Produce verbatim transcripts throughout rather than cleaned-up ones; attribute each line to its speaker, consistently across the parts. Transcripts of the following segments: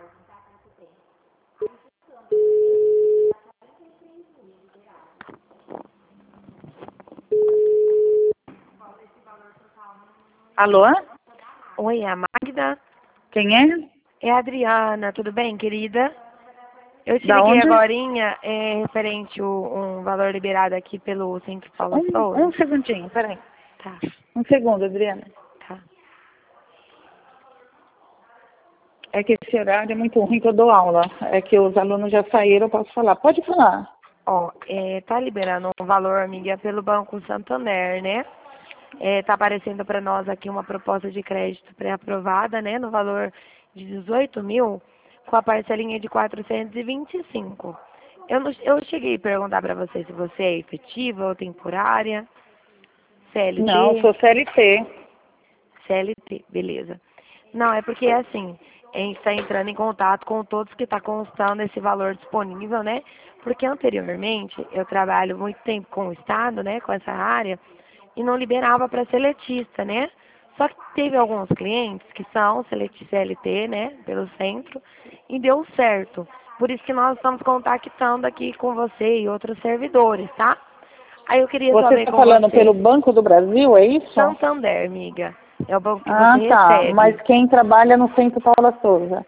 Speaker 1: Alô?
Speaker 2: Oi, é a Magda?
Speaker 1: Quem é?
Speaker 2: É a Adriana, tudo bem, querida? Eu te
Speaker 1: Da
Speaker 2: liguei
Speaker 1: onde?
Speaker 2: agorinha, é referente o, um valor liberado aqui pelo Centro Paula
Speaker 1: Um,
Speaker 2: Souza.
Speaker 1: um segundinho, peraí.
Speaker 2: Tá,
Speaker 1: Um segundo, Adriana.
Speaker 2: tá.
Speaker 1: É que esse horário é muito ruim que eu dou aula. É que os alunos já saíram, eu posso falar. Pode falar.
Speaker 2: Ó, é, tá liberando um valor, amiga, pelo Banco Santander, né? É, tá aparecendo para nós aqui uma proposta de crédito pré-aprovada, né? No valor de dezoito mil, com a parcelinha de quatrocentos e vinte e cinco. Eu, não, eu cheguei a perguntar para você se você é efetiva ou temporária,
Speaker 1: Não,
Speaker 2: C L T.
Speaker 1: sou C L T.
Speaker 2: C L T, beleza. Não, é porque assim, a gente está entrando em contato com todos que está constando esse valor disponível, né? Porque anteriormente eu trabalho muito tempo com o Estado, né? Com essa área, e não liberava para seletista, né? Só que teve alguns clientes que são seleti- C L T, né? Pelo centro, e deu certo. Por isso que nós estamos contactando aqui com você e outros servidores, tá? Aí eu queria
Speaker 1: Você
Speaker 2: saber
Speaker 1: está
Speaker 2: com
Speaker 1: falando pelo
Speaker 2: você.
Speaker 1: Banco do Brasil, é isso?
Speaker 2: Santander, amiga. É o banco que você
Speaker 1: Ah, tá. Mas
Speaker 2: recebe.
Speaker 1: quem trabalha no Centro Paula Souza?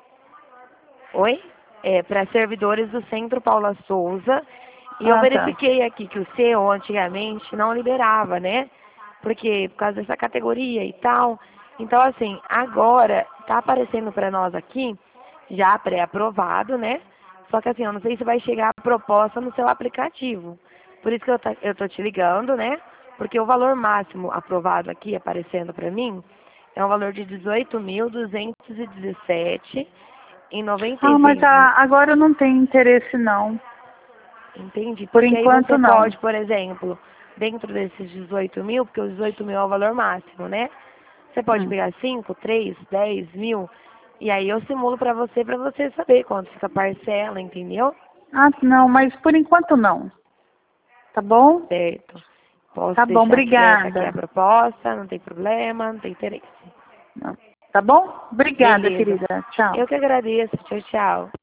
Speaker 2: Oi? É, para servidores do Centro Paula Souza. E eu
Speaker 1: Ah, tá.
Speaker 2: verifiquei aqui que o C E O antigamente não liberava, né? Porque por causa dessa categoria e tal. Então, assim, agora tá aparecendo para nós aqui, já pré-aprovado, né? Só que assim, eu não sei se vai chegar a proposta no seu aplicativo. Por isso que eu, tá, eu tô te ligando, né? Porque o valor máximo aprovado aqui, aparecendo para mim, é um valor de dezoito mil duzentos e dezessete em noventa
Speaker 1: Ah,
Speaker 2: e
Speaker 1: mas
Speaker 2: seis dias.
Speaker 1: a- agora eu não tenho interesse, não.
Speaker 2: Entende?
Speaker 1: Por
Speaker 2: Porque aí você
Speaker 1: enquanto, não.
Speaker 2: pode, por exemplo, dentro desses dezoito mil, porque os dezoito mil é o valor máximo, né? Você pode
Speaker 1: Hum.
Speaker 2: pegar cinco, três, dez mil, e aí eu simulo para você, para você saber quanto fica a parcela, entendeu?
Speaker 1: Ah, não, mas por enquanto não. Tá bom?
Speaker 2: Certo. Posso
Speaker 1: Tá bom,
Speaker 2: deixar quieta aqui a
Speaker 1: obrigada.
Speaker 2: proposta, não tem problema, não tem interesse.
Speaker 1: Não. Tá bom? Obrigada,
Speaker 2: Beleza.
Speaker 1: querida. Tchau.
Speaker 2: Eu que agradeço. Tchau, tchau.